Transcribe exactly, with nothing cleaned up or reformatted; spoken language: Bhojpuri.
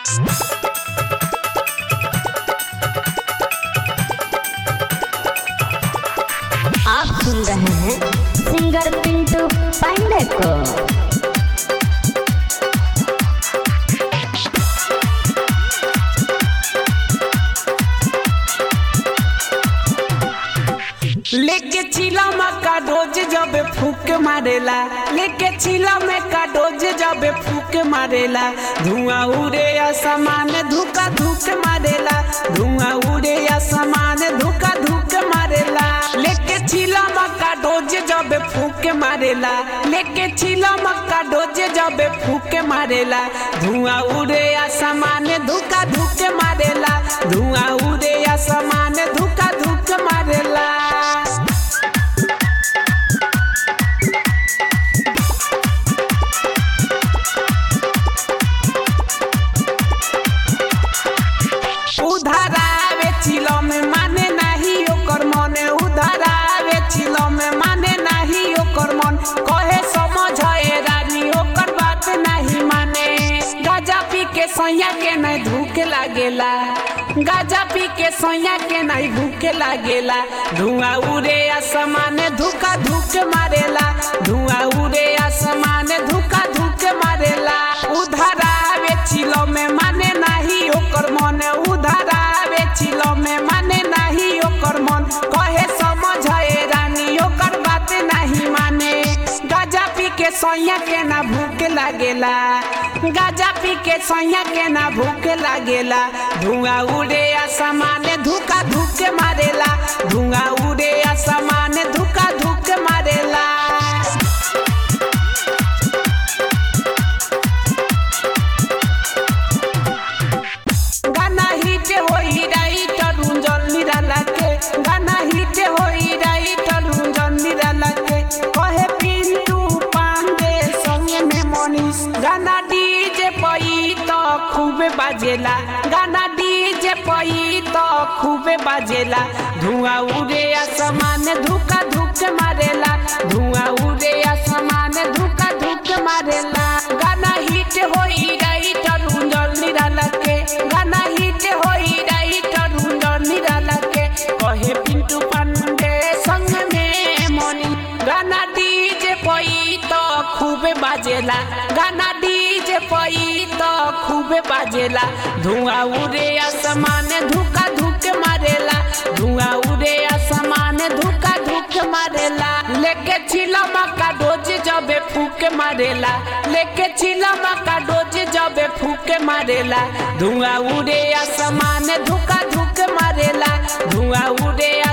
आप सुन रहे हैं सिंगर पिंटू पांडे को। लेके चिला में का डोज जब फूक मारेला, लेके चिला में का डोज जब फूक मारेला, धुआं उड़े आसमान धुका धुक मारेला, धुआं उड़े आसमान धुका धुक मारेला। लेके चिला में का डोज जब फूक मारेला, लेके चिला में का डोज जब फूक मारेला, धुआं उड़े आसमान धुका धुक मारेला, धुआं उड़े आसमान धुका धुक मारेला। उधारावे चिलो में माने नहीं ओकर मन, उधारावे चिलो में माने नहीं ओकर मन, कहे समझे रानी ओकर बात नहीं माने। गाजा पी के सैया के नहीं धूक लागेला, गाजा पी के सैया के नहीं भूख लागेला, धुआं उड़े आसमान धुका धुक मारेला, धुआं उड़े आसमान धुका धुक मारेला। उधारावे चिलो में माने नहीं ओकर मन, उधारावे चिलो में माने नहीं ओकर मन, कहे समझे रानी ओकर बात नहीं माने। गाजा पी के सैया के ना भूख लागेला, गाजा पी के सैया के ना भूख लागेला, धुआं उड़े आसमान धुका धुक मारेला, धुआं उड़े आसमान धुका धुक मारेला। गाना हिट होई राइटर रुंजन निराला के, गाना हिट होई राइटर रुंजन निराला के, कहे पिंटू पांडे संगे में मनीष। गाना डीजे पई तो खूबे बाजेला, गाना डीजे पई तो खूबे बाजेला, धुआं उड़े आसमान धुका धुक मारेला, धुआं उड़े आसमान धुका धुक मारेला। गाना हिट होई राइटर रुंजन निराला के, गाना हिट होई राइटर रुंजन निराला के, कहे पिंटू पांडे संग में मनी। गाना डीजे पई तो खूबे बाजेला, गाना डीजे पई तो खूबे बाजेला, धुआं उड़े आसमान धुका धुक मारेला, धुआं उड़े आसमान धुका धुक मारेला। लेके चिलम का डोज जब फूक मारेला, लेके चिलम का डोज जब फूक मारेला, धुआं उड़े आसमान धुका धुक मारेला, धुआं उड़े